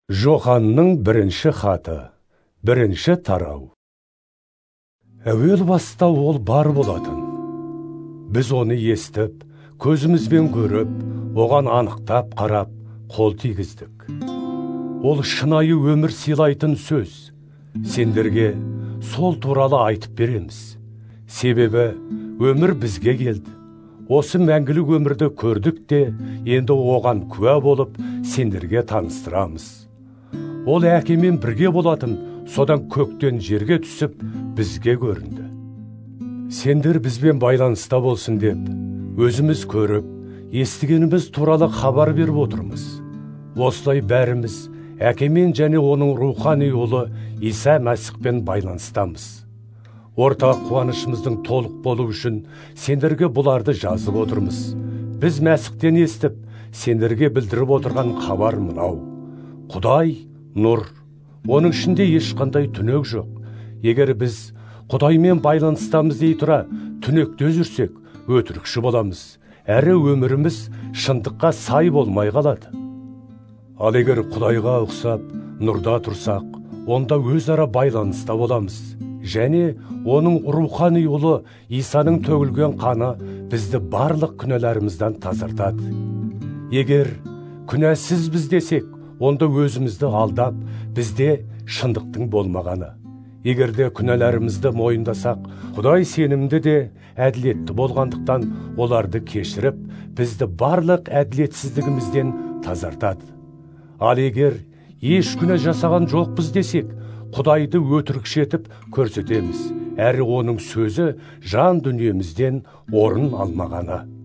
Жоханның бірінші хаты, бірінші тарау. Әуел баста ол бар болатын. Біз оны естіп, көзімізбен көріп, оған анықтап қарап, қол тигіздік. Ол шынайы өмір сыйлайтын сөз. Сендерге сол туралы айтып береміз. Себебі өмір бізге келді. Осы мәңгілік өмірді көрдік те, енді оған куә болып, сендерге таныстырамыз. Ол әкемен бірге болатын, содан көктен жерге түсіп, бізге көрінді. Сендер бізбен байланыста болсын деп, өзіміз көріп, естігеніміз туралы хабар беріп отырмыз. Осылай бәріміз әкемен және оның рухани ұлы Иса Мәсіхпен байланыстамыз. Ортақ қуанышымыздың толық болу үшін сендерге бұларды жазып отырмыз. Біз Мәсіхтен естіп, сендерге білдіріп отырған хабар мынау. Құдай нұр, оның ішінде ешқандай түнек жоқ. Егер біз Құдаймен байланыстамыз дей тұра, түнекте жүрсек, өтірікші боламыз, әрі өміріміз шындыққа сай болмай қалады. Ал егер Құдайға ұқсап, нұрда тұрсақ, онда өзара байланыста боламыз. Және оның рухани ұлы Исаның төгілген қаны бізді барлық күнәларымыздан тазартады. Егер күнәсіз біз десек, онда өзімізді алдап, бізде шындықтың болмағаны. Егер де күнәларымызды мойындасақ, Құдай сенімді де әділетті болғандықтан оларды кешіріп, бізді барлық әділетсіздігімізден тазартады. Ал егер еш күнә жасаған жоқпыз десек, Құдайды өтірікші етіп көрсетеміз, әрі оның сөзі жан дүниемізден орын алмағаны.